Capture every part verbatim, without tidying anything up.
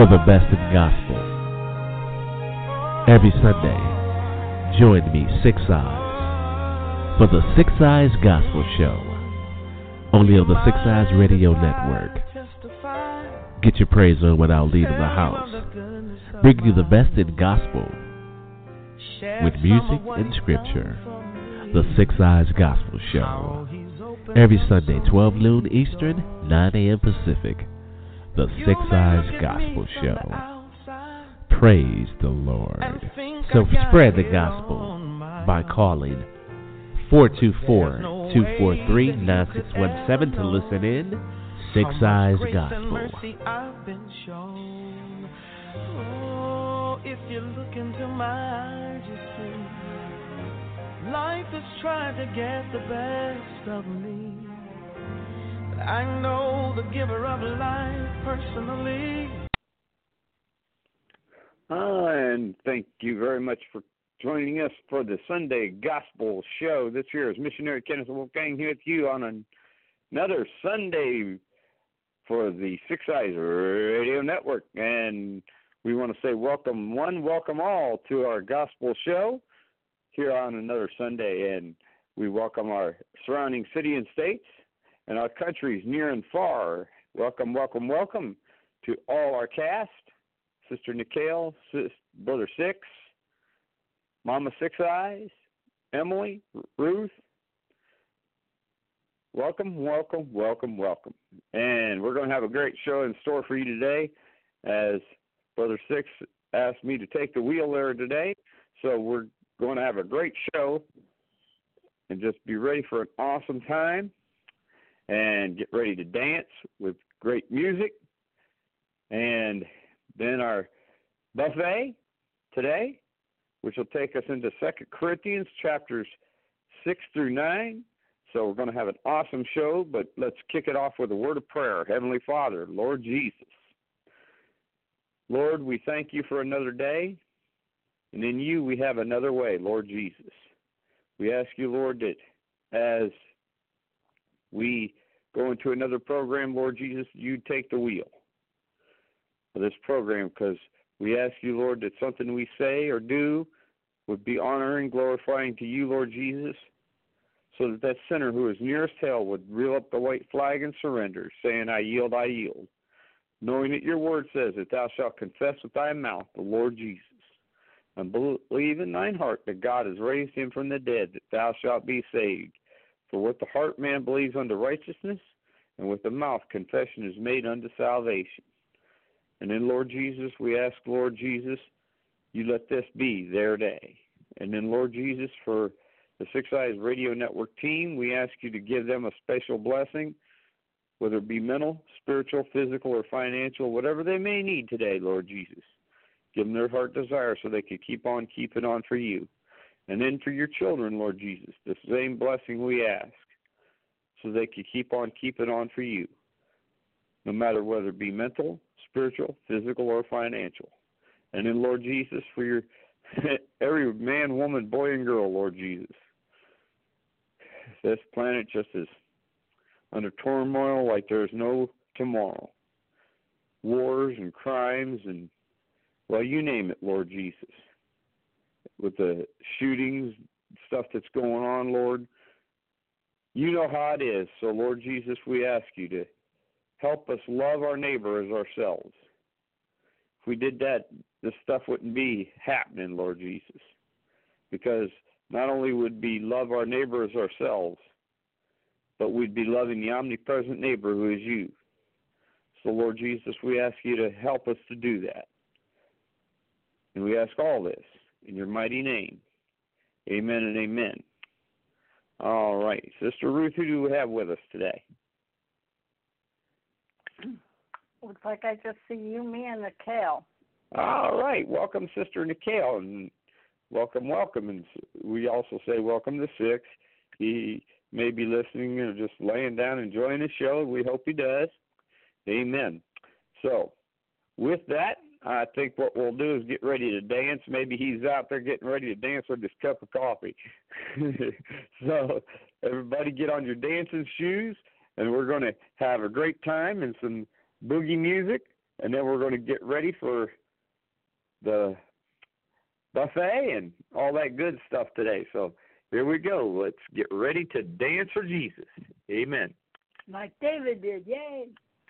for the best in gospel. Every Sunday, join me, Six Eyes, for the Six Eyes Gospel Show, only on the Six Eyes Radio Network. Get your praise on without leaving the house. Bring you the best in gospel with music and scripture. The Six Eyes Gospel Show. Every Sunday, twelve noon Eastern, nine a.m. Pacific. The Six Eyes Gospel Show. Praise the Lord. So spread the gospel by calling four two four, two four three, nine six one seven to listen in. Six Eyes Gospel. Oh, if you look into my eyes, you see life has tried to get the best of me. But I know the giver of life personally. Uh, and thank you very much for joining us for the Sunday Gospel Show. This year is Missionary Kenneth Wolfgang here with you on an, another Sunday for the Six Eyes Radio Network. And we want to say welcome one, welcome all to our Gospel Show here on another Sunday. And we welcome our surrounding city and states and our countries near and far. Welcome, welcome, welcome to all our cast. Sister Nikhil, Sis, Brother Six, Mama Six Eyes, Emily, Ruth. Welcome, welcome, welcome, welcome. And we're going to have a great show in store for you today, as Brother Six asked me to take the wheel there today. So we're going to have a great show and just be ready for an awesome time and get ready to dance with great music. And then our buffet today, which will take us into Second Corinthians chapters six through nine. So we're going to have an awesome show, but let's kick it off with a word of prayer. Heavenly Father, Lord Jesus, Lord, we thank you for another day, and in you we have another way, Lord Jesus. We ask you, Lord, that as we go into another program, Lord Jesus, you take the wheel of this program, because we ask you, Lord, that something we say or do would be honoring, glorifying to you, Lord Jesus, so that that sinner who is nearest hell would reel up the white flag and surrender, saying, I yield, I yield, knowing that your word says that thou shalt confess with thy mouth the Lord Jesus, and believe in thine heart that God has raised him from the dead, that thou shalt be saved. For with the heart man believes unto righteousness, and with the mouth confession is made unto salvation. And then, Lord Jesus, we ask, Lord Jesus, you let this be their day. And then, Lord Jesus, for the Six Eyes Radio Network team, we ask you to give them a special blessing, whether it be mental, spiritual, physical, or financial, whatever they may need today, Lord Jesus. Give them their heart desire so they can keep on keeping on for you. And then for your children, Lord Jesus, the same blessing we ask, so they can keep on keeping on for you, no matter whether it be mental, spiritual, physical, or financial. And then, Lord Jesus, for your every man, woman, boy, and girl, Lord Jesus. This planet just is under turmoil like there's no tomorrow. Wars and crimes and, well, you name it, Lord Jesus. With the shootings, stuff that's going on, Lord, you know how it is. So, Lord Jesus, we ask you to help us love our neighbor as ourselves. If we did that, this stuff wouldn't be happening, Lord Jesus. Because not only would we love our neighbor as ourselves, but we'd be loving the omnipresent neighbor who is you. So, Lord Jesus, we ask you to help us to do that. And we ask all this in your mighty name. Amen and amen. All right. Sister Ruth, who do we have with us today? Looks like I just see you, me, and Nikhil. All right. Welcome, Sister Nikhil, and welcome, welcome. And we also say welcome to Six. He may be listening or just laying down enjoying the show. We hope he does. Amen. So, with that, I think what we'll do is get ready to dance. Maybe he's out there getting ready to dance with his cup of coffee. So, everybody get on your dancing shoes, and we're going to have a great time and some boogie music and then we're going to get ready for the buffet and all that good stuff today. So here we go. Let's get ready to dance for Jesus. Amen. Like David did. Yay.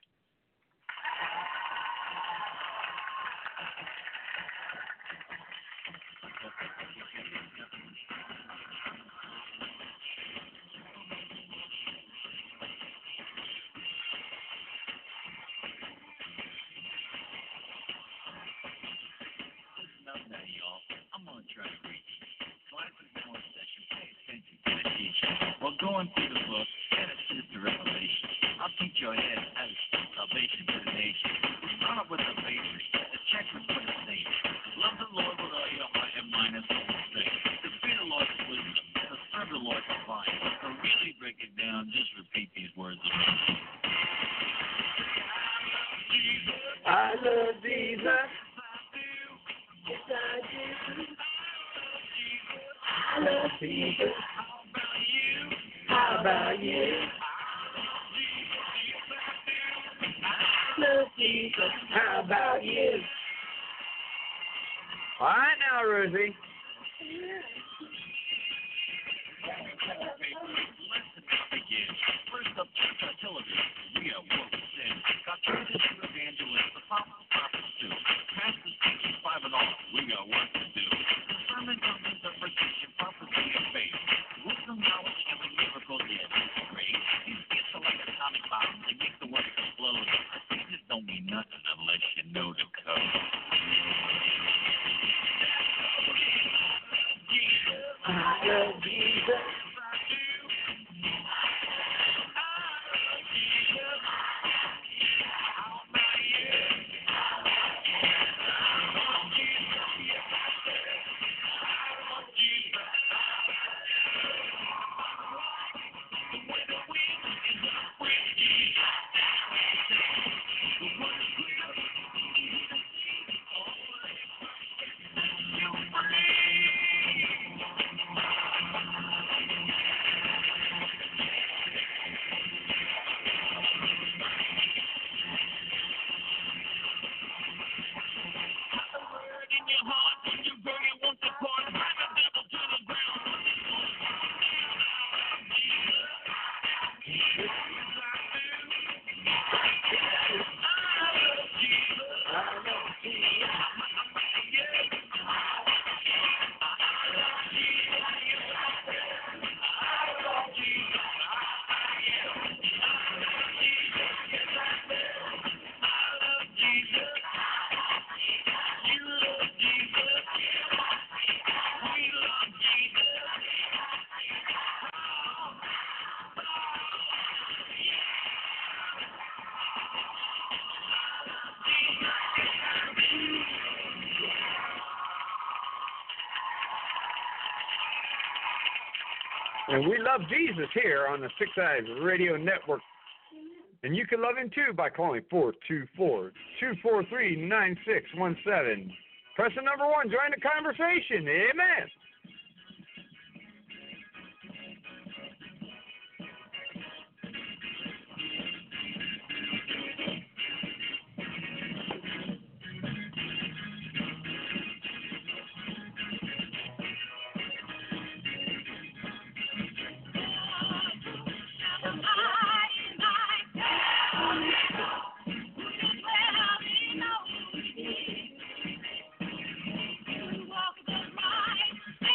Well, going through the book, Genesis to Revelation, I'll teach you ahead how to speak salvation to the nation. Start off with the basics, the checklist for the saints. Love the Lord with all your heart and mind and soul and strength. To fear the Lord with wisdom, to serve the Lord with fire. To really break it down, just repeat these words of me. I love Jesus. Yes, I do. I love Jesus. How about you? I love Jesus. How about you? All right now, Rosie. First up, church artillery. We are war with sin. Got churches to evangelists, the apostles, prophets too. Pastors, teachers, five and all. We got work to do. The sermon comes interpretation, prophecy, and faith. Wisdom, knowledge, and the miracles yet is great. These gifts are like atomic bombs. They make the world explode. They just don't mean nothing unless you know the code. I love Jesus. And we love Jesus here on the Six Eyes Radio Network. And you can love him too by calling four two four, two four three, nine six one seven. Press the number one. Join the conversation. Amen. Walk the line.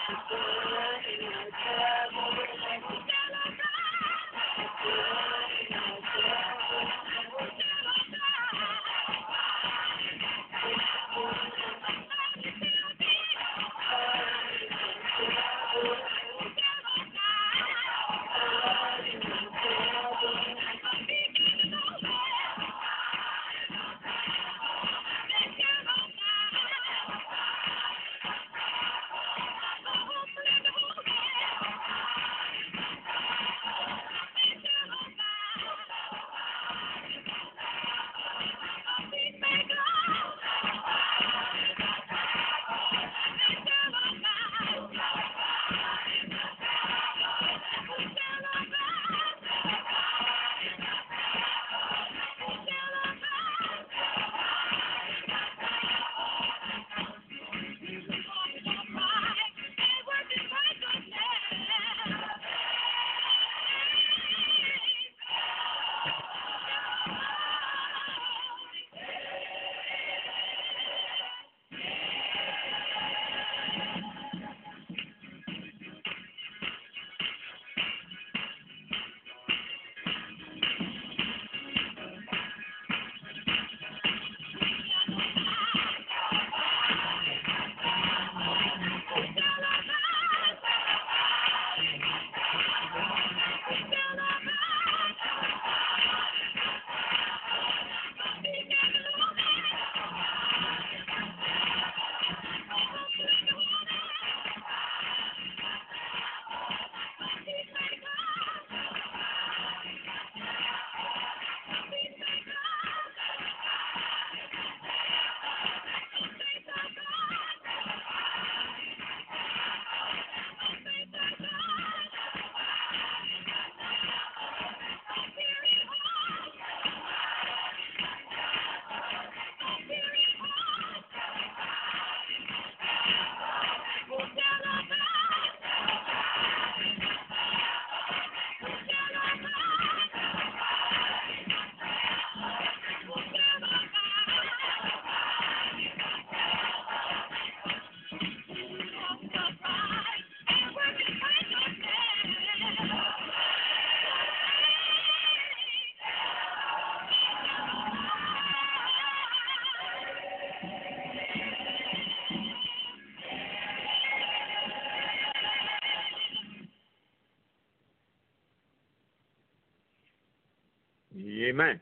Amen.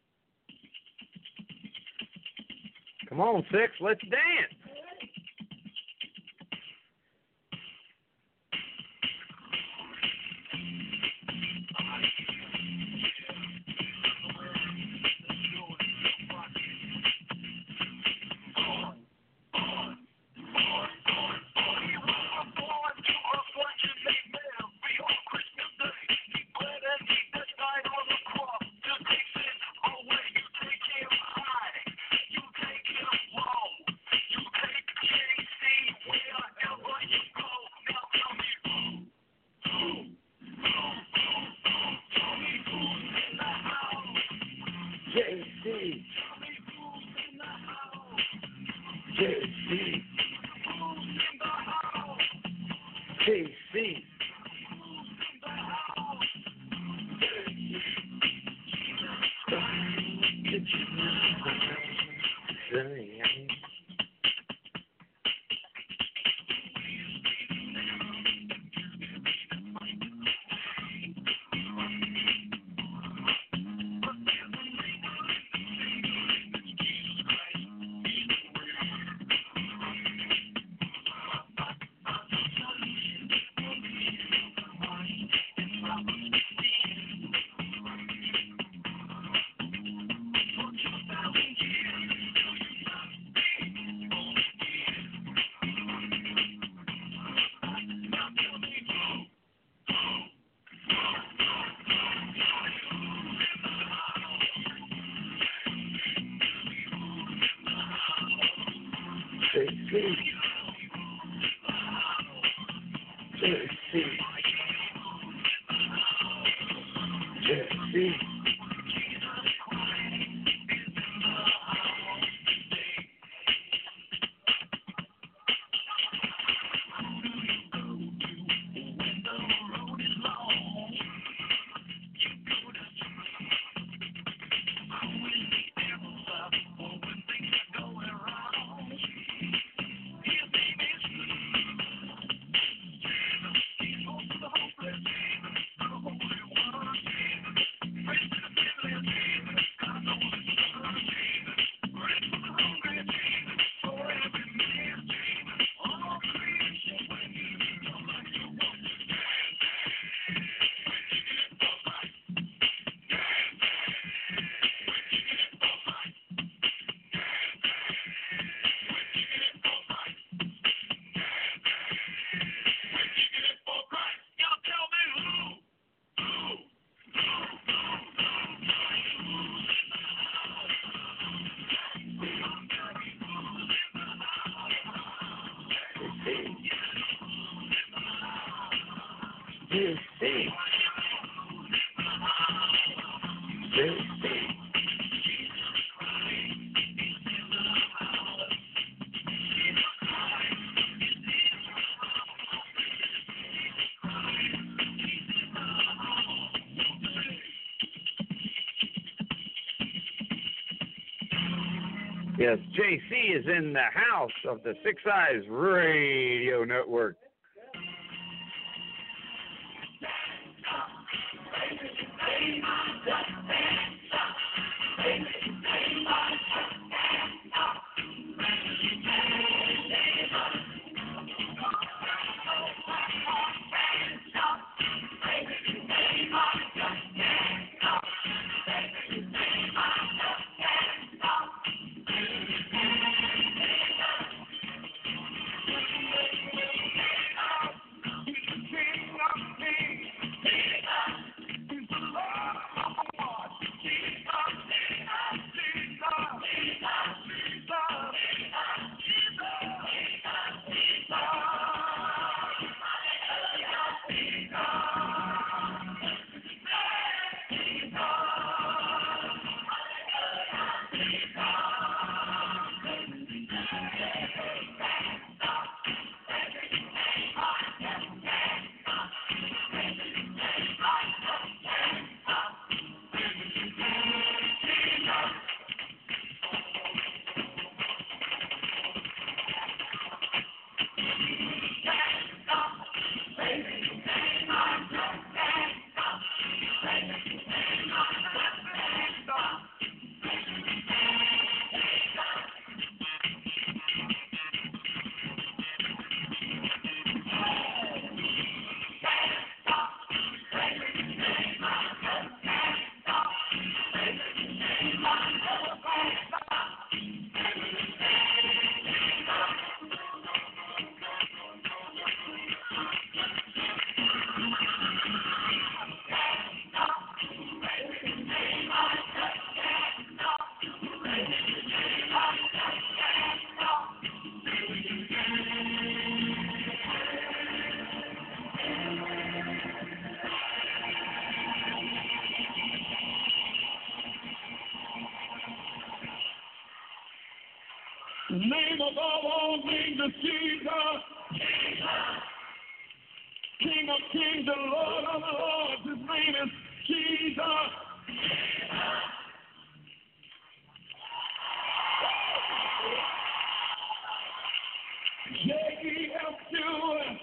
Come on, Six, let's dance. J C. J C. J C. J C. J C. J C. J C. J C. Yes, J C is in the house of the Six Eyes Radio Network. Name above all names is Jesus. King of kings and Lord of lords. His name is Jesus. J E F U S.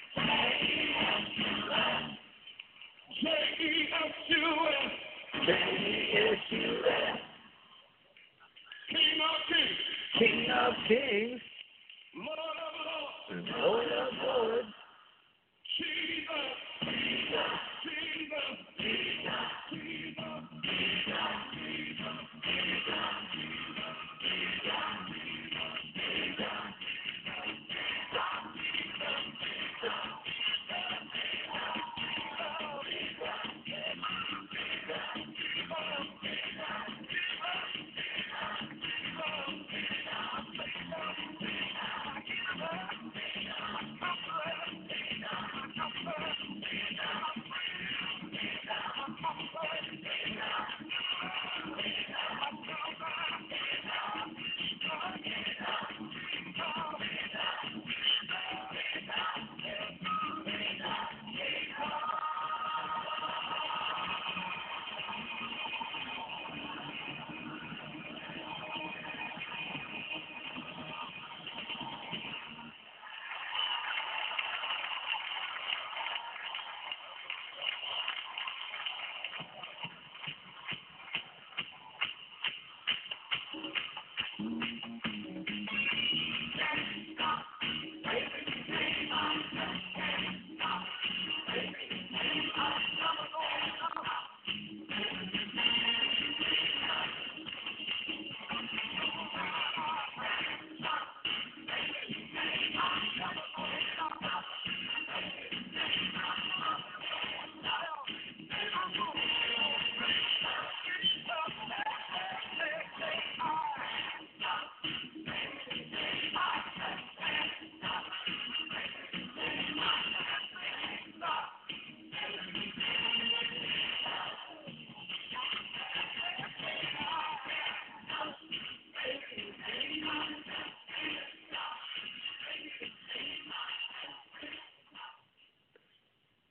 J E F U S. J E F U S. King of kings. King of kings. Lord of lords. And Lord of lords. Jesus. Jesus. Jesus. Jesus. Jesus.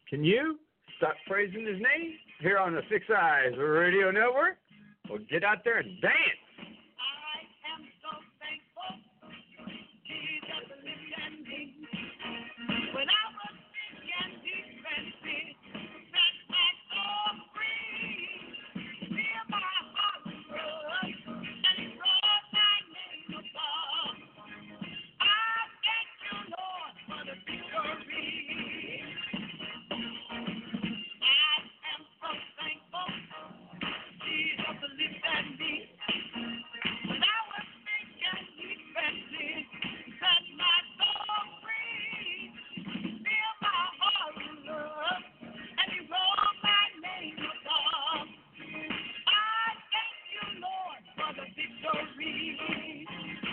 Can you stop praising his name here on the Six Eyes Radio Network? Well, get out there and dance. I am so thankful Jesus lived in me. When I was sick and defenseless, set my soul free. Near my heart was crushed, and he brought my name above. I thank you, Lord, for the victory. I am so thankful Jesus lived in me. When I was sick and defenseless, set my soul free. Fill my heart with love, and he wrote my name above. I thank you, Lord, for the victory.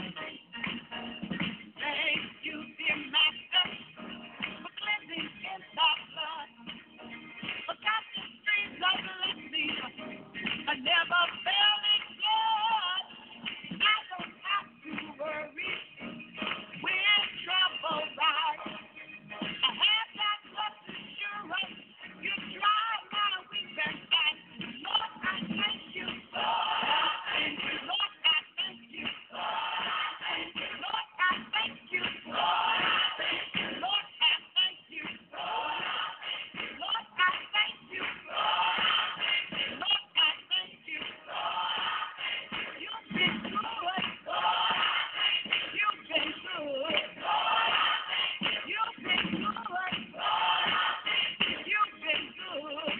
Thank you, dear Master, for cleansing in the blood. For casting streams of blessing, I never felt it good. I don't have to worry when trouble rise. I have that much assurance. You dry my weakness and Lord, I thank you. Lord, I thank you. Lord, I thank you. Lord, I thank you. Lord, I thank you. Lord, I thank you. Lord, I thank you. Lord, I thank you. You've been good. You've been good. You've been good. You've been good.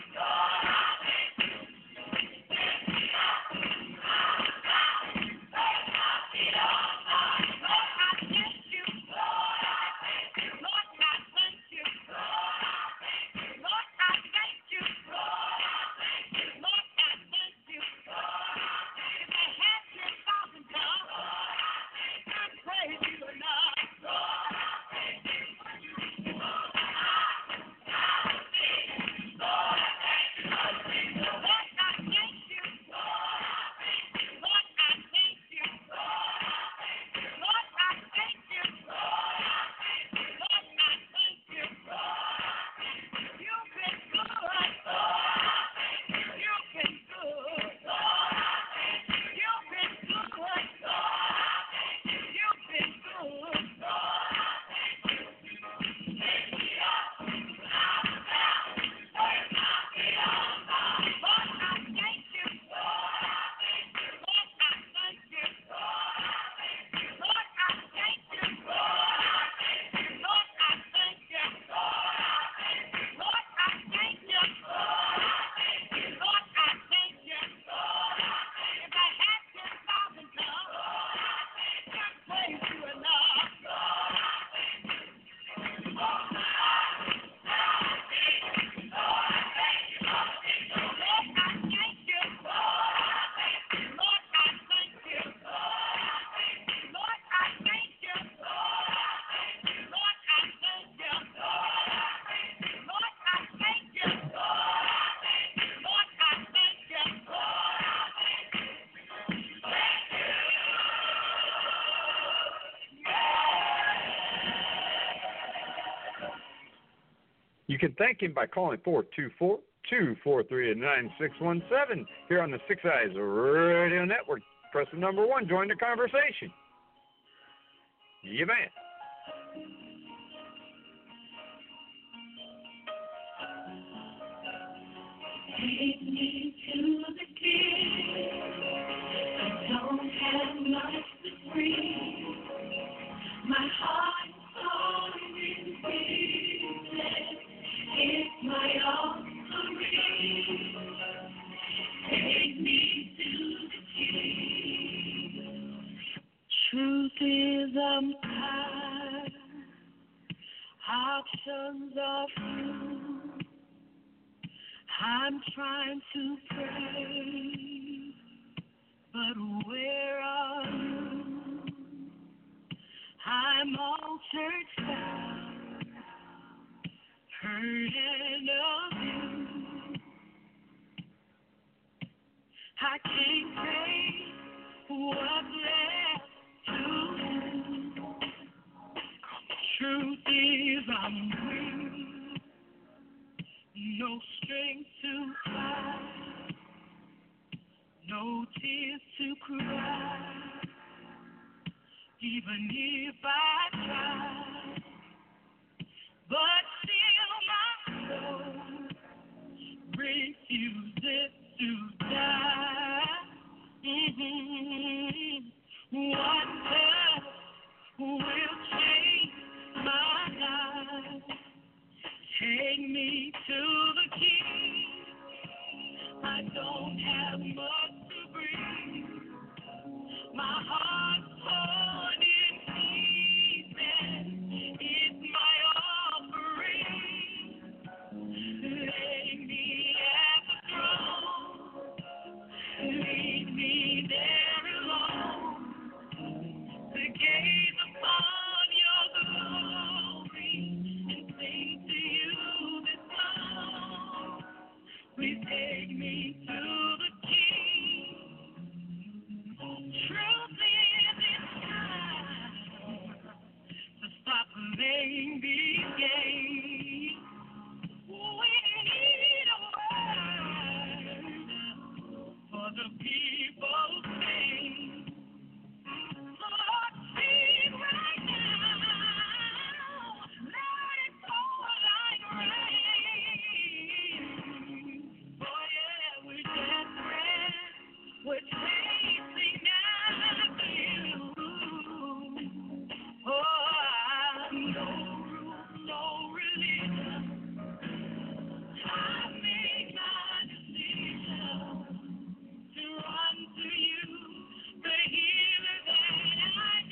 Lord, I thank you. Lord, I thank you. Lord, I thank you. Lord, I thank you. Lord, I thank you. If I had ten thousand tongues, I'd praise you enough. Lord, I thank you. Lord, I thank you. Lord, I thank you. Lord, I thank you. You've been good. You've been good. You've been good. You've been good. Lord, I thank you. Lord, I thank you. Lord, I thank you. Lord, I thank you. Lord, I thank you. Lord, I thank you. If I had ten thousand tongues, I'd praise you enough. Lord, I thank you. Lord, I thank you. Lord, I thank you. Lord, I thank you. Lord, I thank you. Lord, I thank you. You can thank him by calling four two four, two four three, nine six one seven here on the Six Eyes Radio Network. Press the number one. Join the conversation. Yeah, man. Take me to the king. I don't have much to bring. My heart and soul is pieces. It's my offering. Take me to the king. Truth is I'm tired. Options are few. I'm trying to pray, but where are you? I'm altered, sad, hurt and abused. I can't take what's left to do. Truth is I'm weak. no strength to cry, no tears to cry, even if I try, but still my soul refuses to die. Mm-hmm. What else will change my life? Take me to the King. I don't have much to bring. My heart's torn in pieces. It's my offering. Lay me at the throne. Lead me there alone to gaze upon your glory and sing to you this song. Please take me to the King. Truth is it's time to stop playing these games. We need a word for the people's sake. Lord, speak right now. Let it fall like rain. Oh yeah, we're desperate. We're chasing after you. Oh, no rules, no religion. I made my decision to run to you, the healer that I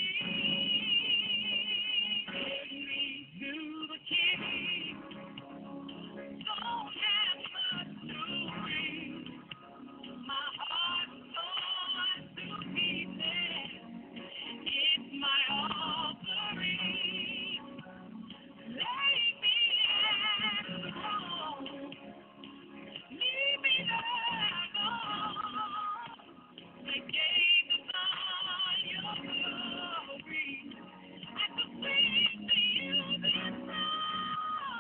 need. Take me to the King. Don't have much to bring. My heart's torn to pieces. It's my offering. Lay me at the throne. Leave me there alone. The gaze upon your glory. I could sing to you this song.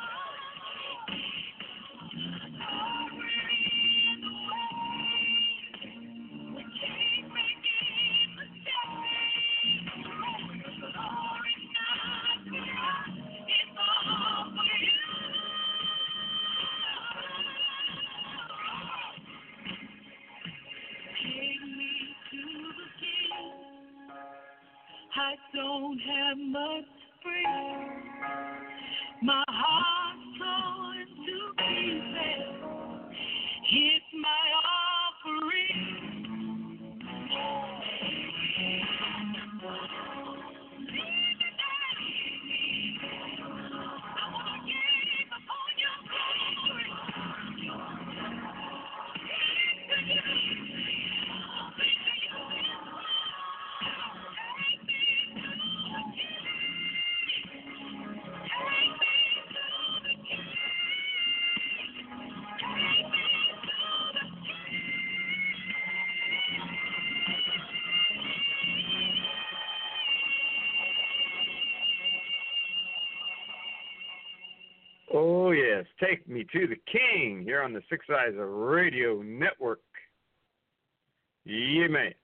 Oh, we're in the way. We keep making mistakes. Lord, it's not for us. It's all for you. Take me to the King. I don't have much to bring. My heart's torn to pieces. It's my offering. Leave it there. I want to gaze upon your glory. Sing to you. Sing to you. Take me to the King. Take me to the King. Take me to the King. Oh, yes. Take me to the King here on the Six Eyes Radio Network. Yeah, man.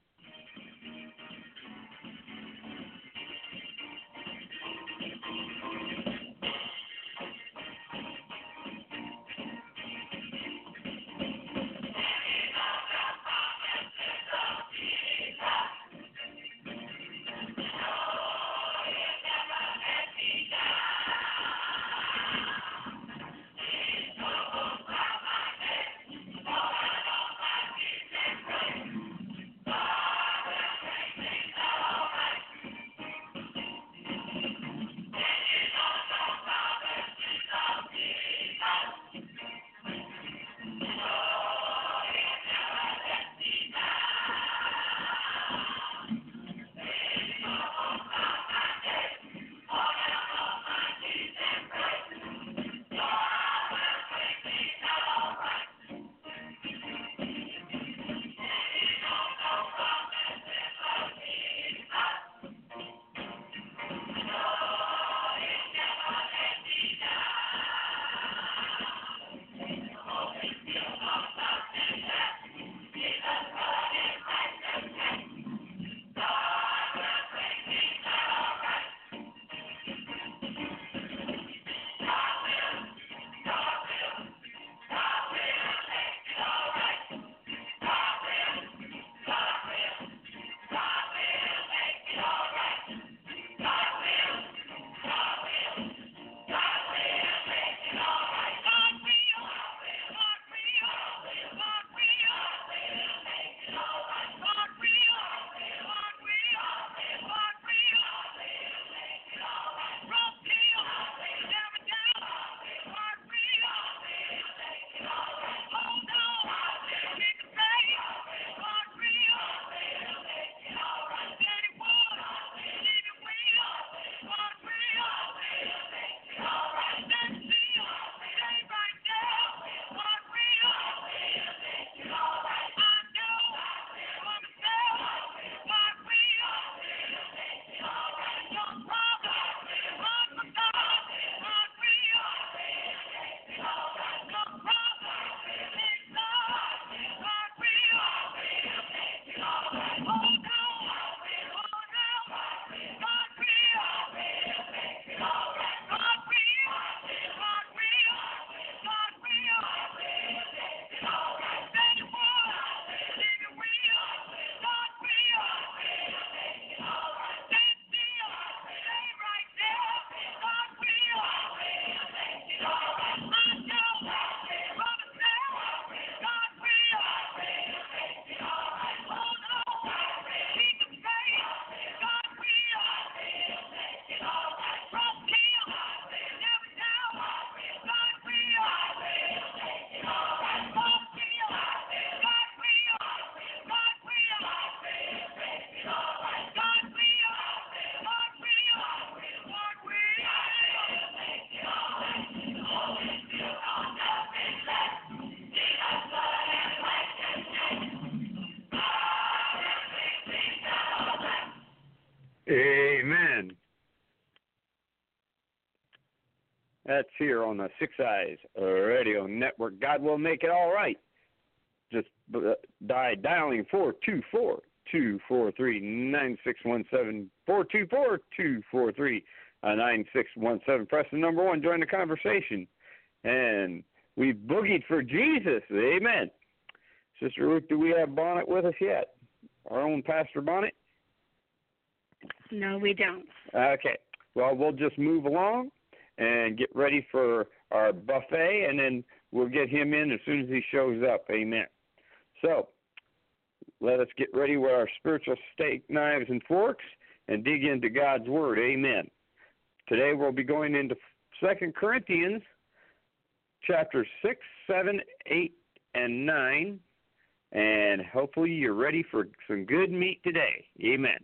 That's here on the Six Eyes Radio Network. God will make it all right. Just uh, die dialing four two four, two four three, nine six one seven, four two four, two four three, nine six one seven. Press the number one. Join the conversation. And we've boogied for Jesus. Amen. Sister Ruth, do we have Bonnet with us yet? Our own Pastor Bonnet? No, we don't. Okay. Well, we'll just move along and get ready for our buffet, and then we'll get him in as soon as he shows up. Amen. So, let us get ready with our spiritual steak knives and forks and dig into God's Word. Amen. Today we'll be going into Second Corinthians chapter six, seven, eight, and nine, and hopefully you're ready for some good meat today. Amen.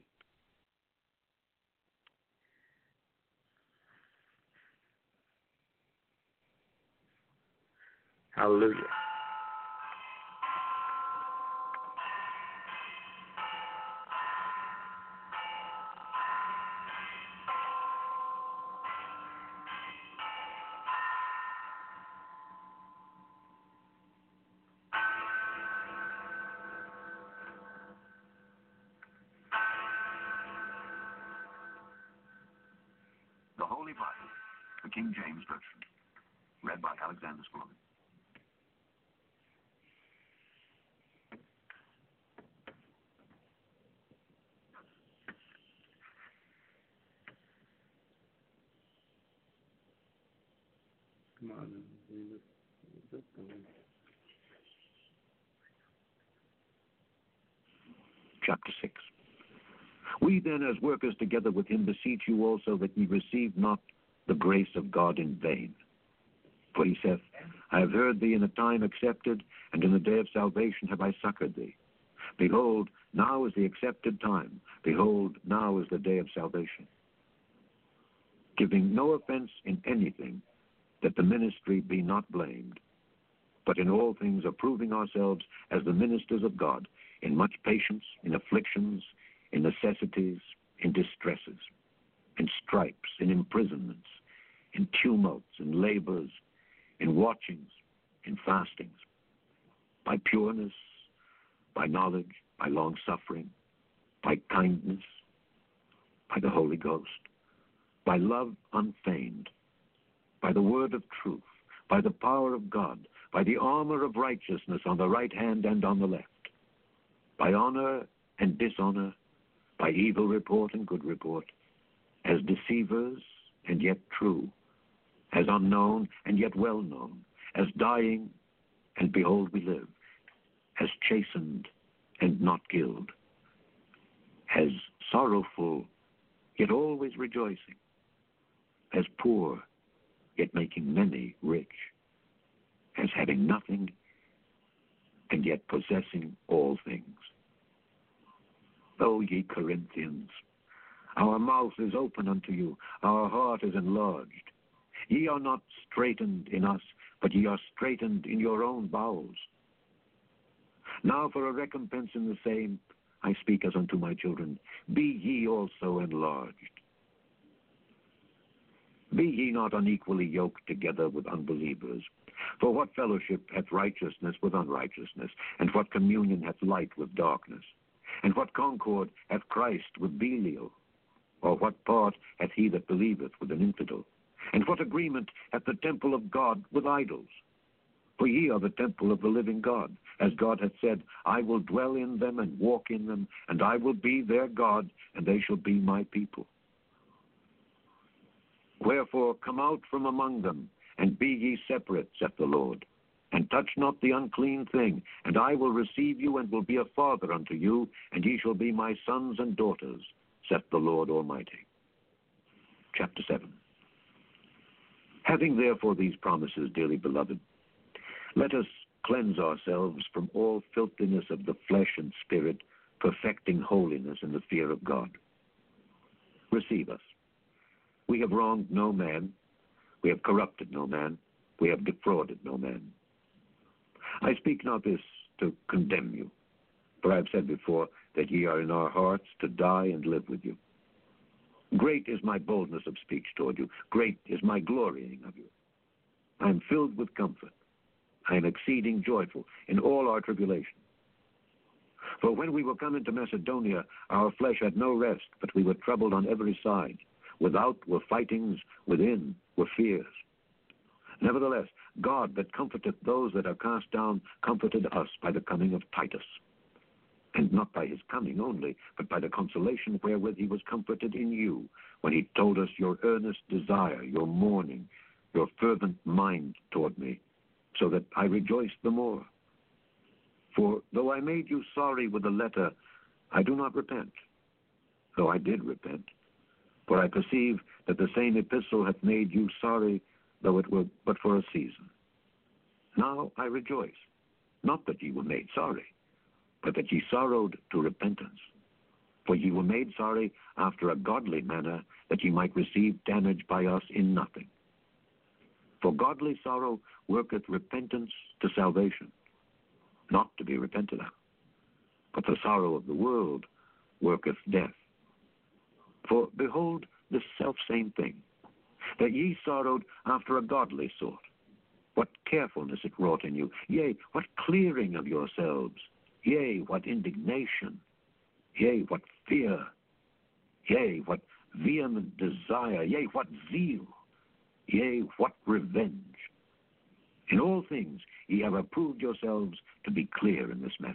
Hallelujah. The Holy Bible, the King James Version, read by Alexander Squillen. Come on. Chapter six. We then, as workers together with him, beseech you also that ye receive not the grace of God in vain. For he saith, I have heard thee in a time accepted, and in the day of salvation have I succored thee. Behold, now is the accepted time. Behold, now is the day of salvation. Giving no offense in anything, that the ministry be not blamed, but in all things approving ourselves as the ministers of God, in much patience, in afflictions, in necessities, in distresses, in stripes, in imprisonments, in tumults, in labors, in watchings, in fastings, by pureness, by knowledge, by long-suffering, by kindness, by the Holy Ghost, by love unfeigned, by the word of truth, by the power of God, by the armor of righteousness on the right hand and on the left, by honor and dishonor, by evil report and good report, as deceivers and yet true, as unknown and yet well known, as dying and behold we live, as chastened and not killed, as sorrowful yet always rejoicing, as poor yet making many rich, as having nothing and yet possessing all things. O ye Corinthians, our mouth is open unto you, our heart is enlarged. Ye are not straitened in us, but ye are straitened in your own bowels. Now for a recompense in the same, I speak as unto my children, be ye also enlarged. Be ye not unequally yoked together with unbelievers. For what fellowship hath righteousness with unrighteousness? And what communion hath light with darkness? And what concord hath Christ with Belial? Or what part hath he that believeth with an infidel? And what agreement hath the temple of God with idols? For ye are the temple of the living God. As God hath said, I will dwell in them and walk in them, and I will be their God, and they shall be my people. Wherefore come out from among them, and be ye separate, saith the Lord, and touch not the unclean thing, and I will receive you, and will be a father unto you, and ye shall be my sons and daughters, saith the Lord Almighty. Chapter seven. Having therefore these promises, dearly beloved, let us cleanse ourselves from all filthiness of the flesh and spirit, perfecting holiness in the fear of God. Receive us. We have wronged no man, we have corrupted no man, we have defrauded no man. I speak not this to condemn you, for I have said before that ye are in our hearts to die and live with you. Great is my boldness of speech toward you. Great is my glorying of you. I am filled with comfort. I am exceeding joyful in all our tribulation. For when we were come into Macedonia, our flesh had no rest, but we were troubled on every side. Without were fightings, within were fears. Nevertheless, God that comforteth those that are cast down, comforted us by the coming of Titus. And not by his coming only, but by the consolation wherewith he was comforted in you, when he told us your earnest desire, your mourning, your fervent mind toward me, so that I rejoiced the more. For though I made you sorry with the letter, I do not repent, though I did repent. For I perceive that the same epistle hath made you sorry, though it were but for a season. Now I rejoice, not that ye were made sorry, but that ye sorrowed to repentance. For ye were made sorry after a godly manner, that ye might receive damage by us in nothing. For godly sorrow worketh repentance to salvation, not to be repented of. But the sorrow of the world worketh death. For behold this selfsame thing, that ye sorrowed after a godly sort. What carefulness it wrought in you, yea, what clearing of yourselves, yea, what indignation, yea, what fear, yea, what vehement desire, yea, what zeal, yea, what revenge. In all things ye have approved yourselves to be clear in this matter.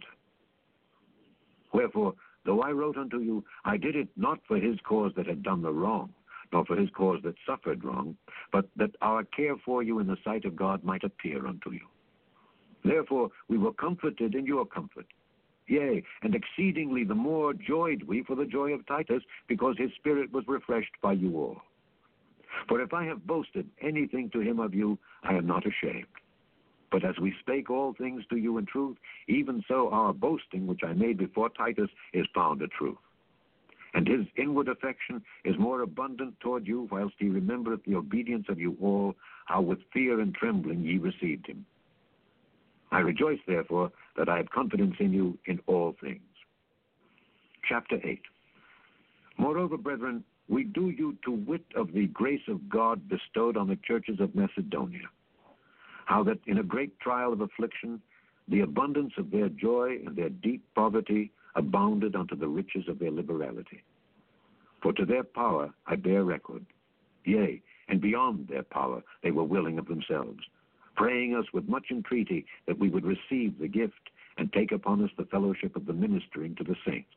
Wherefore, though I wrote unto you, I did it not for his cause that had done the wrong, nor for his cause that suffered wrong, but that our care for you in the sight of God might appear unto you. Therefore we were comforted in your comfort. Yea, and exceedingly the more joyed we for the joy of Titus, because his spirit was refreshed by you all. For if I have boasted anything to him of you, I am not ashamed. But as we spake all things to you in truth, even so our boasting which I made before Titus is found a truth. And his inward affection is more abundant toward you, whilst he remembereth the obedience of you all, how with fear and trembling ye received him. I rejoice, therefore, that I have confidence in you in all things. Chapter eight. Moreover, brethren, we do you to wit of the grace of God bestowed on the churches of Macedonia, how that in a great trial of affliction, the abundance of their joy and their deep poverty abounded unto the riches of their liberality. For to their power I bear record, yea, and beyond their power they were willing of themselves, praying us with much entreaty that we would receive the gift and take upon us the fellowship of the ministering to the saints.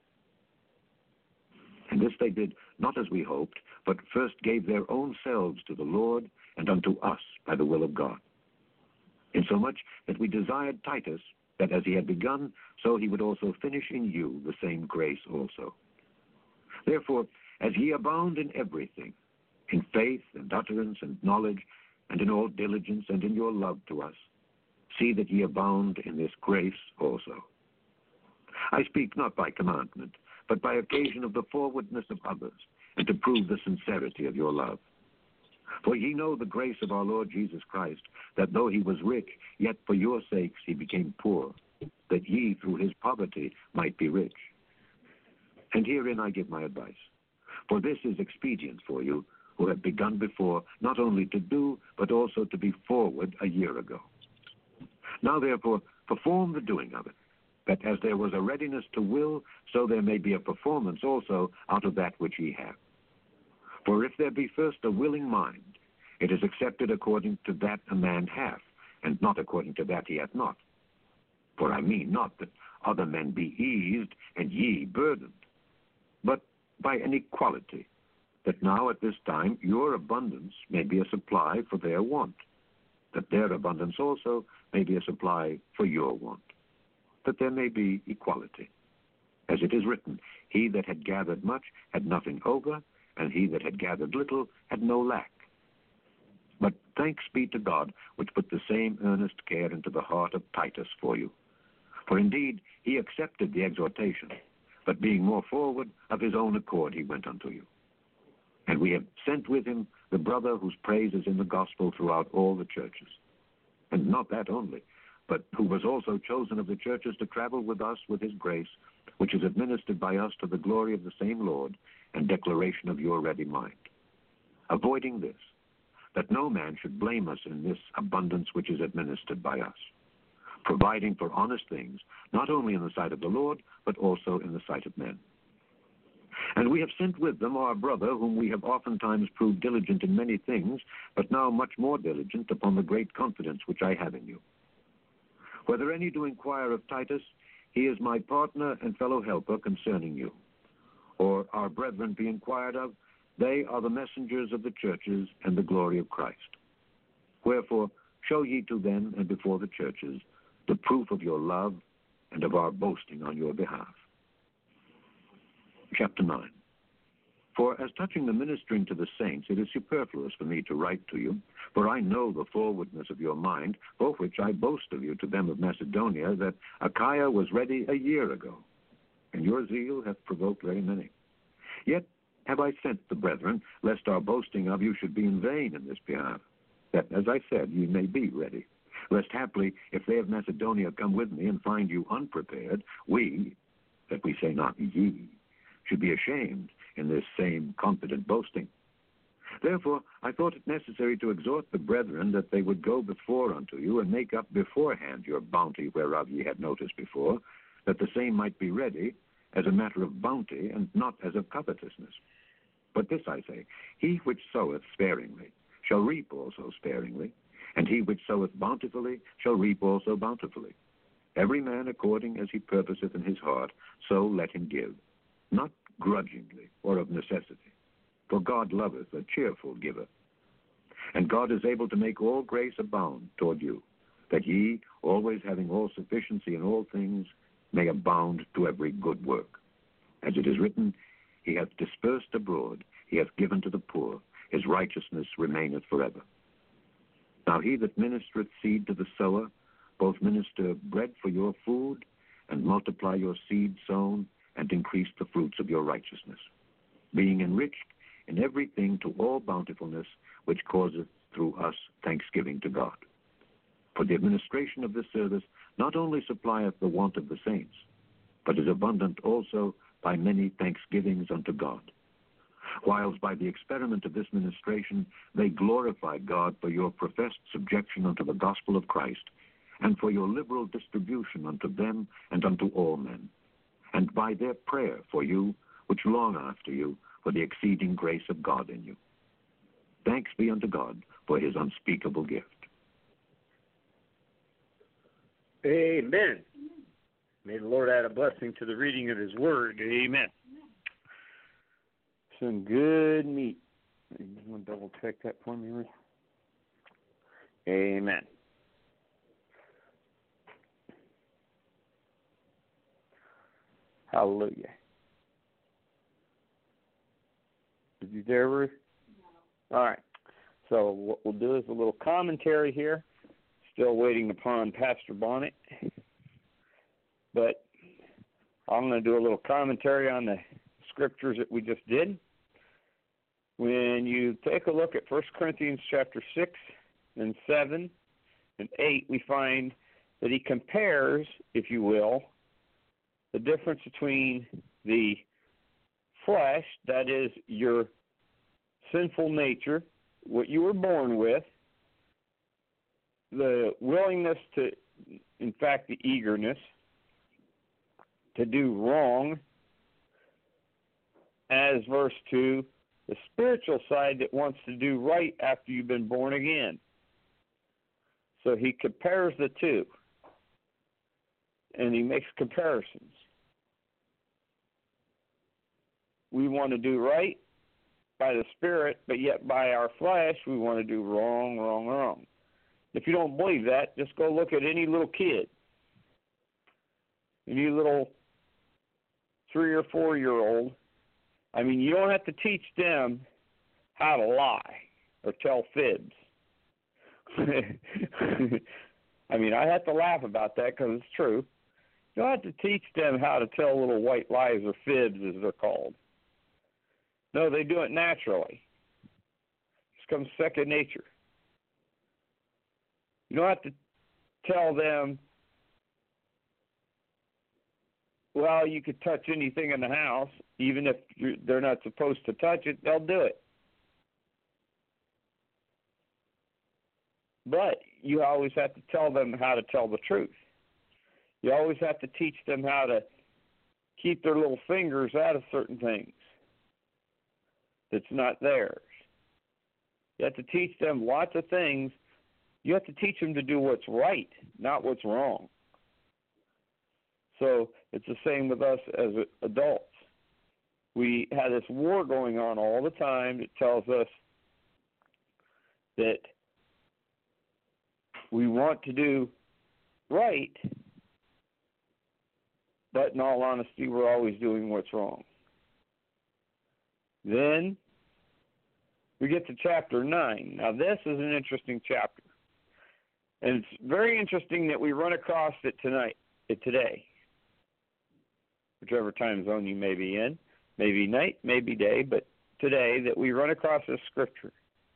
And this they did not as we hoped, but first gave their own selves to the Lord and unto us by the will of God. Insomuch that we desired Titus, that as he had begun, so he would also finish in you the same grace also. Therefore, as ye abound in everything, in faith and utterance and knowledge, and in all diligence and in your love to us, see that ye abound in this grace also. I speak not by commandment, but by occasion of the forwardness of others, and to prove the sincerity of your love. For ye know the grace of our Lord Jesus Christ, that though he was rich, yet for your sakes he became poor, that ye through his poverty might be rich. And herein I give my advice. For this is expedient for you, who have begun before, not only to do, but also to be forward a year ago. Now therefore, perform the doing of it, that as there was a readiness to will, so there may be a performance also out of that which ye have. For if there be first a willing mind, it is accepted according to that a man hath, and not according to that he hath not. For I mean not that other men be eased, and ye burdened, but by an equality, that now at this time your abundance may be a supply for their want, that their abundance also may be a supply for your want, that there may be equality. As it is written, he that had gathered much had nothing over, and he that had gathered little had no lack. But thanks be to God, which put the same earnest care into the heart of Titus for you. For indeed he accepted the exhortation, but being more forward, of his own accord he went unto you. And we have sent with him the brother whose praise is in the gospel throughout all the churches. And not that only, but who was also chosen of the churches to travel with us with his grace, which is administered by us to the glory of the same Lord and declaration of your ready mind. Avoiding this, that no man should blame us in this abundance which is administered by us, providing for honest things, not only in the sight of the Lord, but also in the sight of men. And we have sent with them our brother, whom we have oftentimes proved diligent in many things, but now much more diligent upon the great confidence which I have in you. Whether any do inquire of Titus, he is my partner and fellow helper concerning you. Or our brethren be inquired of, they are the messengers of the churches and the glory of Christ. Wherefore, show ye to them and before the churches the proof of your love and of our boasting on your behalf. Chapter nine. For as touching the ministering to the saints, it is superfluous for me to write to you, for I know the forwardness of your mind, for which I boast of you to them of Macedonia, that Achaia was ready a year ago, and your zeal hath provoked very many. Yet have I sent the brethren, lest our boasting of you should be in vain in this behalf, that, as I said, ye may be ready, lest haply, if they of Macedonia come with me and find you unprepared, we, that we say not ye, should be ashamed in this same confident boasting. Therefore, I thought it necessary to exhort the brethren that they would go before unto you and make up beforehand your bounty whereof ye had notice before, that the same might be ready as a matter of bounty and not as of covetousness. But this I say, he which soweth sparingly shall reap also sparingly, and he which soweth bountifully shall reap also bountifully. Every man according as he purposeth in his heart, so let him give, not grudgingly or of necessity. For God loveth a cheerful giver. And God is able to make all grace abound toward you, that ye, always having all sufficiency in all things, may abound to every good work. As it is written, he hath dispersed abroad, he hath given to the poor, his righteousness remaineth forever. Now he that ministereth seed to the sower, both minister bread for your food, and multiply your seed sown, and increase the fruits of your righteousness, being enriched in everything to all bountifulness, which causeth through us thanksgiving to God. For the administration of this service not only supplieth the want of the saints, but is abundant also by many thanksgivings unto God. Whiles by the experiment of this ministration they glorify God for your professed subjection unto the gospel of Christ, and for your liberal distribution unto them and unto all men, and by their prayer for you, which long after you, for the exceeding grace of God in you. Thanks be unto God for his unspeakable gift. Amen. May the Lord add a blessing to the reading of his word. Amen. Some good meat. You want to double check that for me, Rick? Amen. Hallelujah. Did you there, Ruth? No. All right. So what we'll do is a little commentary here. Still waiting upon Pastor Bonnet. But I'm going to do a little commentary on the scriptures that we just did. When you take a look at First Corinthians chapter six and seven and eight, we find that he compares, if you will, the difference between the flesh, that is your sinful nature, what you were born with, the willingness to, in fact, the eagerness to do wrong, as verse two, the spiritual side that wants to do right after you've been born again. So he compares the two, and he makes comparisons. We want to do right by the Spirit, but yet by our flesh, we want to do wrong, wrong, wrong. If you don't believe that, just go look at any little kid, any little three or four year old. I mean, you don't have to teach them how to lie or tell fibs. I mean, I have to laugh about that because it's true. You don't have to teach them how to tell little white lies or fibs, as they're called. No, they do it naturally. It becomes second nature. You don't have to tell them, well, you could touch anything in the house, even if you're, they're not supposed to touch it, they'll do it. But you always have to tell them how to tell the truth. You always have to teach them how to keep their little fingers out of certain things that's not theirs. You have to teach them lots of things. You have to teach them to do what's right, not what's wrong. So it's the same with us as adults. We have this war going on all the time that tells us that we want to do right, but in all honesty, we're always doing what's wrong. Then we get to chapter nine. Now, this is an interesting chapter. And it's very interesting that we run across it tonight, it today, whichever time zone you may be in, maybe night, maybe day, but today that we run across this scripture.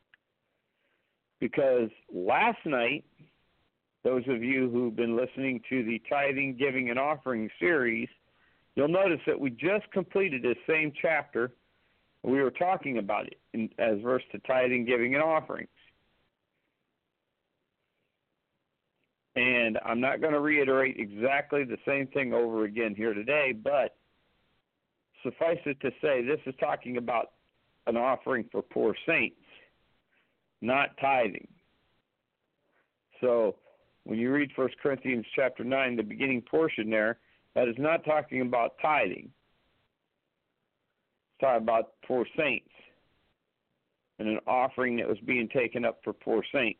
Because last night, those of you who've been listening to the Tithing, Giving, and Offering series, you'll notice that we just completed this same chapter. We were talking about it in, as verse to Tithing, Giving, and Offerings. And I'm not going to reiterate exactly the same thing over again here today, but suffice it to say, this is talking about an offering for poor saints, not tithing. So when you read First Corinthians chapter nine, the beginning portion there, that is not talking about tithing. It's talking about poor saints and an offering that was being taken up for poor saints.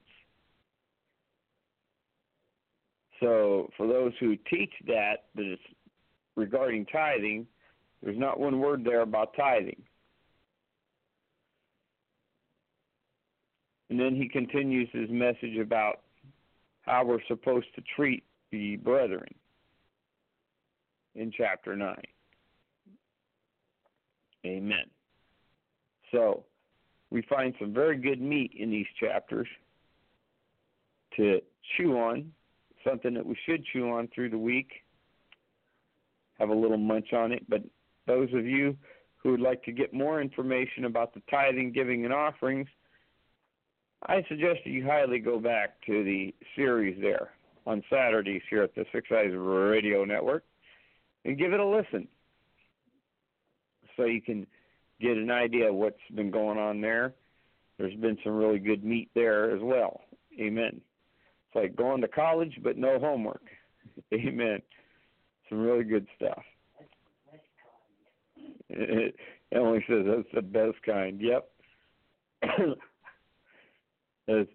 So for those who teach that, that it's regarding tithing, there's not one word there about tithing. And then he continues his message about how we're supposed to treat the brethren in chapter nine. Amen. So we find some very good meat in these chapters to chew on, something that we should chew on through the week, have a little munch on it. But those of you who would like to get more information about the tithing, giving, and offerings, I suggest that you highly go back to the series there on Saturdays here at the Six Eyes Radio Network and give it a listen so you can get an idea of what's been going on there. There's been some really good meat there as well. Amen. It's like going to college but no homework. Amen. Some really good stuff. It only says that's the best kind. Yep. It's,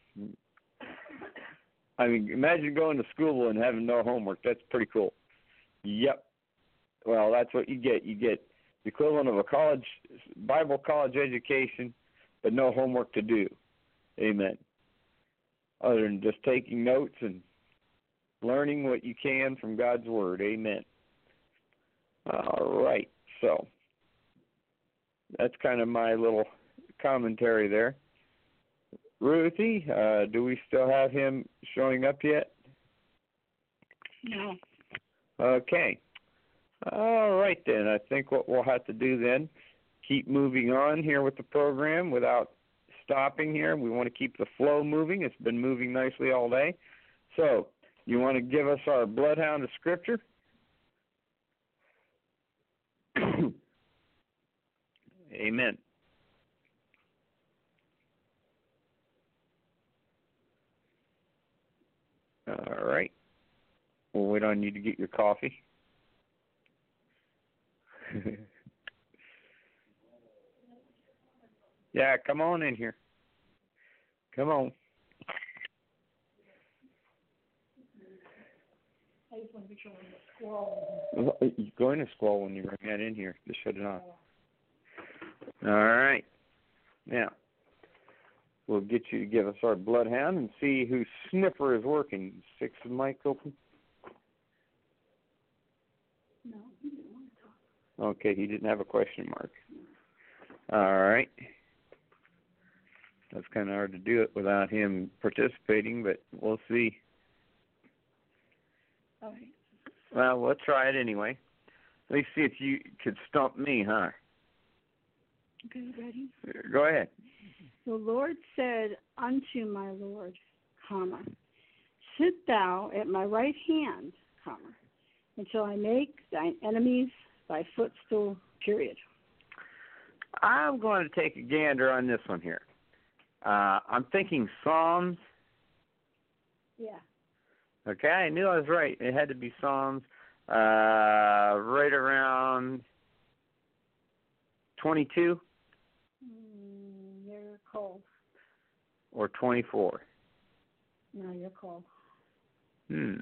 I mean, imagine going to school and having no homework. That's pretty cool. Yep. Well, that's what you get. You get the equivalent of a college, Bible college education, but no homework to do. Amen. Other than just taking notes and learning what you can from God's Word. Amen. All right. So that's kind of my little commentary there. Ruthie, uh, do we still have him showing up yet? No. Okay. All right, then. I think what we'll have to do then, keep moving on here with the program without stopping here. We want to keep the flow moving. It's been moving nicely all day. So, you want to give us our bloodhound of Scripture? Amen. All right. We'll wait on you to get your coffee. Yeah, come on in here. Come on. I just want to be sure when the squirrel. You're going to squall when you bring that in here. Just shut it off. All right. Now, we'll get you to give us our bloodhound and see whose sniffer is working. Six the mic open? No, he didn't want to talk. Okay, he didn't have a question mark. All right. That's kind of hard to do it without him participating, but we'll see All right. Well, we'll try it anyway. Let me see if you could stump me, huh? Okay, ready? Go ahead. The Lord said unto my Lord, comma, sit thou at my right hand, comma, until I make thine enemies thy footstool, period. I'm going to take a gander on this one here. Uh, I'm thinking Psalms. Yeah. Okay, I knew I was right. It had to be Psalms uh, right around twenty-two Mm, you're cold. or twenty-four. No, you're cold. Hmm.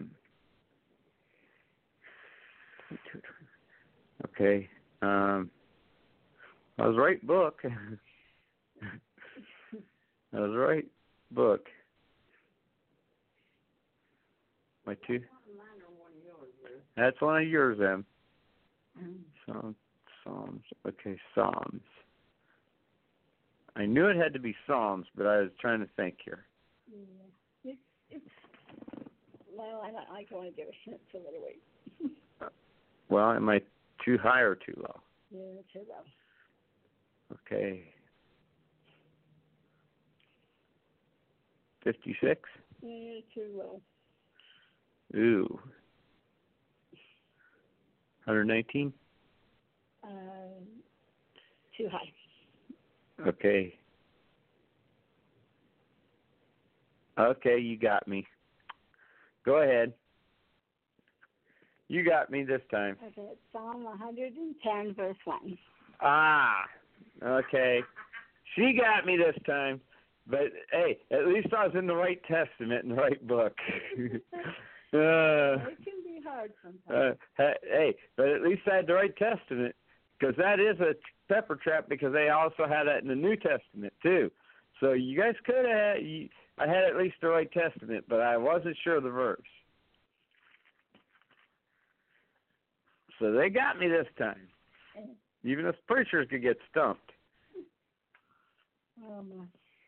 Okay. Um, I was right book. I was right book. My two. That's one of yours, Em. Psalms. Psalms. Okay, Psalms. I knew it had to be Psalms, but I was trying to think here. Yeah. It's, it's, well, I don't, I don't want to give a hint, so let it wait. Well, am I too high or too low? Yeah, too low. Okay. fifty-six? Yeah, too low. Ooh. one nineteen? Uh, too high. Okay. Okay, you got me. Go ahead. You got me this time. Okay, Psalm one hundred ten, verse one. Ah, okay. She got me this time. But, hey, at least I was in the right testament, in the right book. uh, It can be hard sometimes. uh, hey, but at least I had the right testament, because that is a pepper trap, because they also had that in the New Testament, too. So you guys could have had, you, I had at least the right testament, but I wasn't sure of the verse. So they got me this time. Even us preachers could get stumped. Oh, my.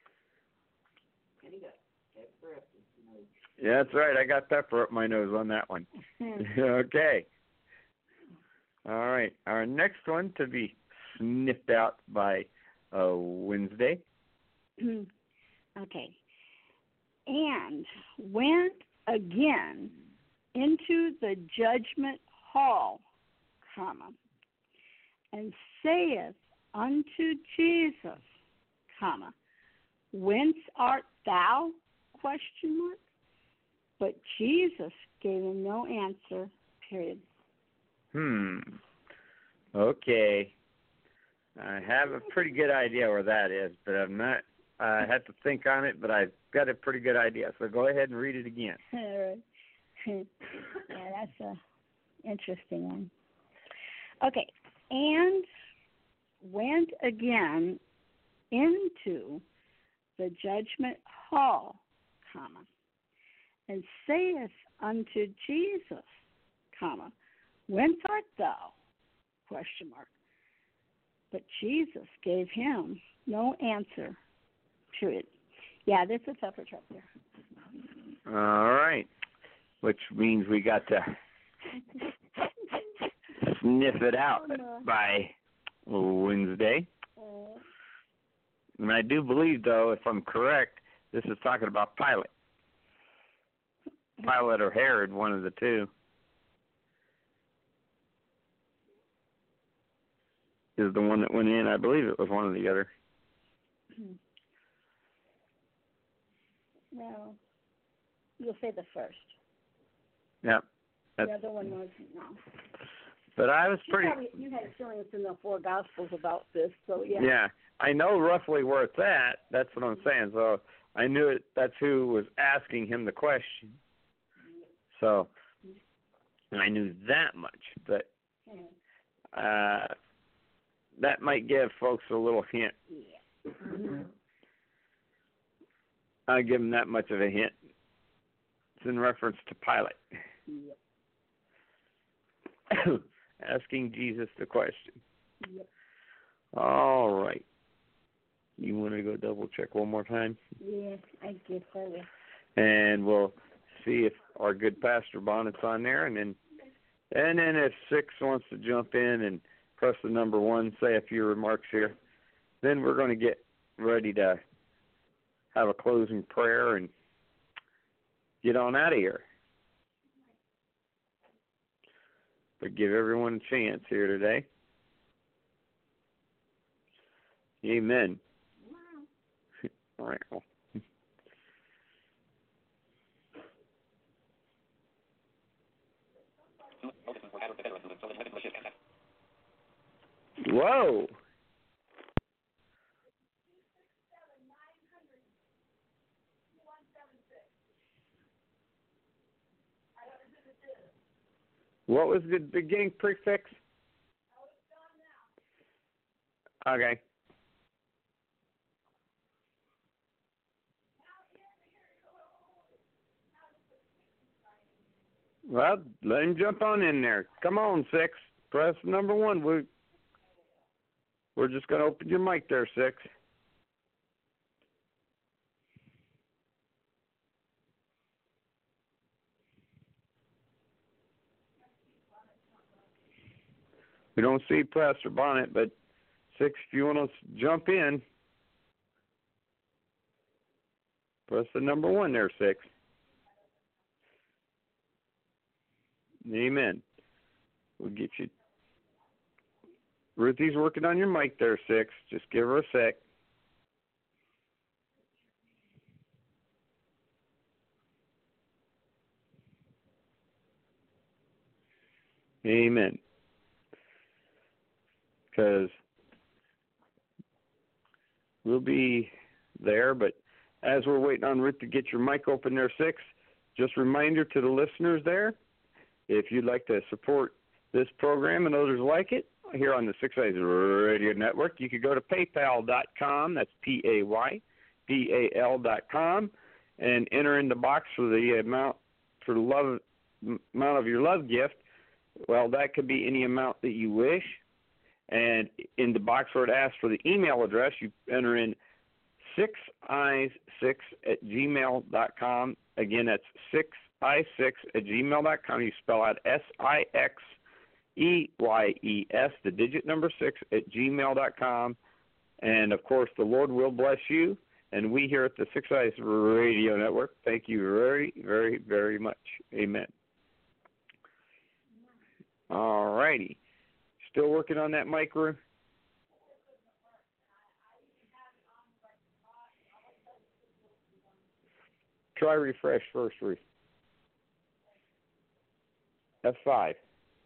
Yeah, that's right. I got pepper up my nose on that one. Okay. All right. Our next one to be sniffed out by uh, Wednesday. Okay. And went again into the judgment hall, comma, and saith unto Jesus, comma, whence art thou? Question mark. But Jesus gave him no answer, period. Hmm. Okay. I have a pretty good idea where that is, but I'm not, I have to think on it, but I've got a pretty good idea. So go ahead and read it again. All right. Yeah, that's a interesting one. Okay. And went again into the judgment hall, comma, and saith unto Jesus, comma, whence art thou? Question mark. But Jesus gave him no answer, period. Yeah, there's a pepper trap there. All right. Which means we got to sniff it out by Wednesday. And I do believe, though, if I'm correct, this is talking about Pilate. Pilate or Herod, one of the two. Is the one that went in. I believe it was one or the other. No. You'll say the first. Yep. The other one was no. But I was pretty... You, probably, you had feelings in the four Gospels about this, so yeah. Yeah. I know roughly where it's at. That's what I'm saying. So I knew it. That's who was asking him the question. So I knew that much. But uh, that might give folks a little hint. Yeah. Mm-hmm. I'll give them that much of a hint. It's in reference to Pilate. Yep. Asking Jesus the question. Yep. All right. You want to go double check one more time? Yeah, I guess I will. And we'll see if our good Pastor Bonnet's on there, and then and then if Six wants to jump in and press the number one, say a few remarks here, then we're going to get ready to have a closing prayer and get on out of here. But give everyone a chance here today. Amen. Wow. Whoa. What was the beginning prefix? Okay. Well, let him jump on in there. Come on, Six. Press number one. We're, we're just going to open your mic there, Six. We don't see Pastor Bonnet, but Six, if you want to jump in, press the number one there, Six. Amen. We'll get you. Ruthie's working on your mic there, Six. Just give her a sec. Amen. Because we'll be there, but as we're waiting on Ruth to get your mic open there, Six, just a reminder to the listeners there, if you'd like to support this program and others like it here on the Six Eyes Radio Network, you could go to paypal dot com, that's P A Y P A L dot com, and enter in the box for the amount for the love amount of your love gift. Well, that could be any amount that you wish. And in the box where it asks for the email address, you enter in six eyes six at gmail dot com. Again, that's six eyes six at gmail dot com. You spell out S I X E Y E S, the digit number six at gmail dot com. And, of course, the Lord will bless you. And we here at the Six Eyes Radio Network, thank you very, very, very much. Amen. All righty. Still working on that mic, Ruth? Try refresh first, Ruth. F five.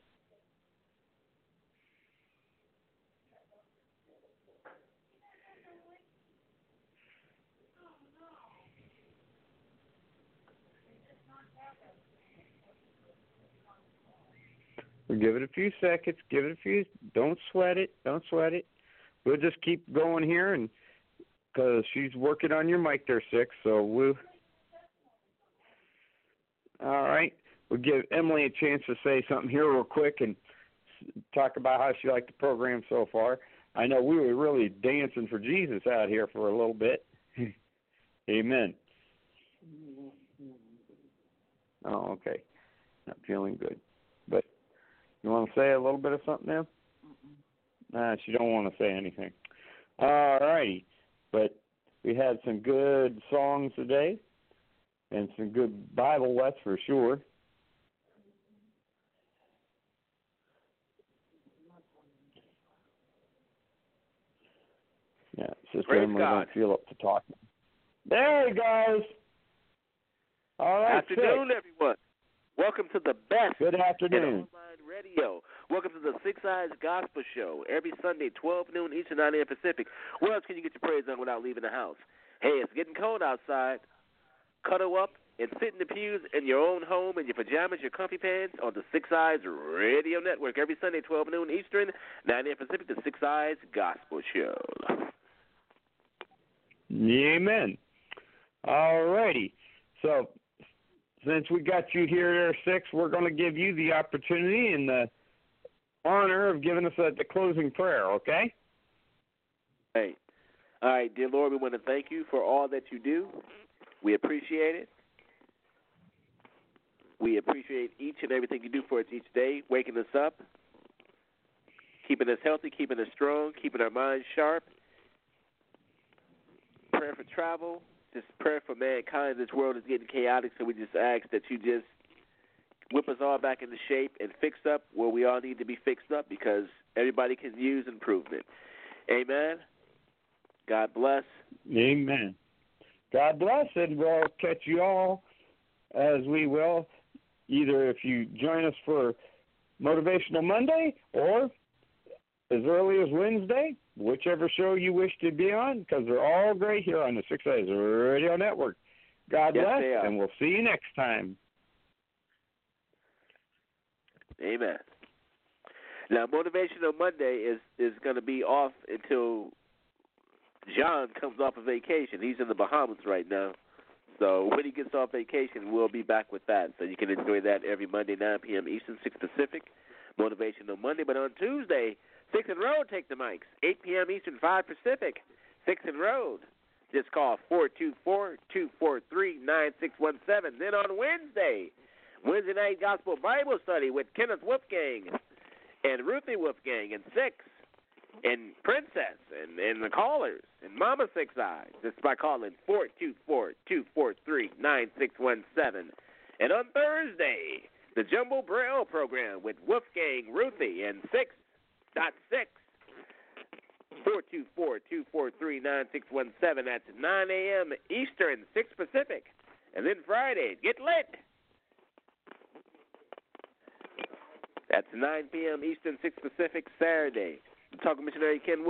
We'll give it a few seconds. Give it a few. Don't sweat it. Don't sweat it. We'll just keep going here, and because she's working on your mic there, Six. So we'll. All right. We'll give Emily a chance to say something here real quick and talk about how she liked the program so far. I know we were really dancing for Jesus out here for a little bit. Amen. Oh, okay. Not feeling good. But you want to say a little bit of something now? Nah, she don't want to say anything. All righty. But we had some good songs today and some good Bible, that's for sure. Yeah, Sister Emily don't feel up to talking. There he goes. All right, afternoon, Six. everyone. Welcome to the best Good afternoon. in online radio. Welcome to the Six Eyes Gospel Show every Sunday, twelve noon Eastern, nine a.m. Pacific. Where else can you get your praise on without leaving the house? Hey, it's getting cold outside. Cuddle up and sit in the pews in your own home in your pajamas, your comfy pants on the Six Eyes Radio Network every Sunday, twelve noon Eastern, nine a.m. Pacific, the Six Eyes Gospel Show. Amen. All righty. So since we got you here there, Six, we're going to give you the opportunity and the honor of giving us a, the closing prayer, okay? Hey. All right, dear Lord, we want to thank you for all that you do. We appreciate it. We appreciate each and everything you do for us each day, waking us up, keeping us healthy, keeping us strong, keeping our minds sharp. Prayer for travel, just prayer for mankind. This world is getting chaotic, so we just ask that you just whip us all back into shape and fix up where we all need to be fixed up, because everybody can use improvement. Amen. God bless. Amen. God bless, and we'll catch you all as we will, either if you join us for Motivational Monday or as early as Wednesday, whichever show you wish to be on, because they're all great here on the Six Eyes Radio Network. God Yes, bless, they are. and we'll see you next time. Amen. Now, Motivational Monday is, is going to be off until John comes off of vacation. He's in the Bahamas right now. So when he gets off vacation, we'll be back with that. So you can enjoy that every Monday, nine p.m. Eastern, six Pacific, Motivational Monday. But on Tuesday, Six and Road take the mics, eight p.m. Eastern, five Pacific, Six and Road. Just call four two four, two four three, nine six one seven. Then on Wednesday, Wednesday night Gospel Bible Study with Kenneth Wolfgang and Ruthie Wolfgang and Six and Princess and, and the callers and Mama Six Eyes. Just by calling four two four, two four three, nine six one seven. And on Thursday, the Jumbo Braille program with Wolfgang, Ruthie, and Six dot six. four two four, two four three, nine six one seven. That's nine a.m. Eastern, six Pacific. And then Friday, get lit. That's nine p.m. Eastern, six Pacific, Saturday. I'm talking missionary Ken Williams.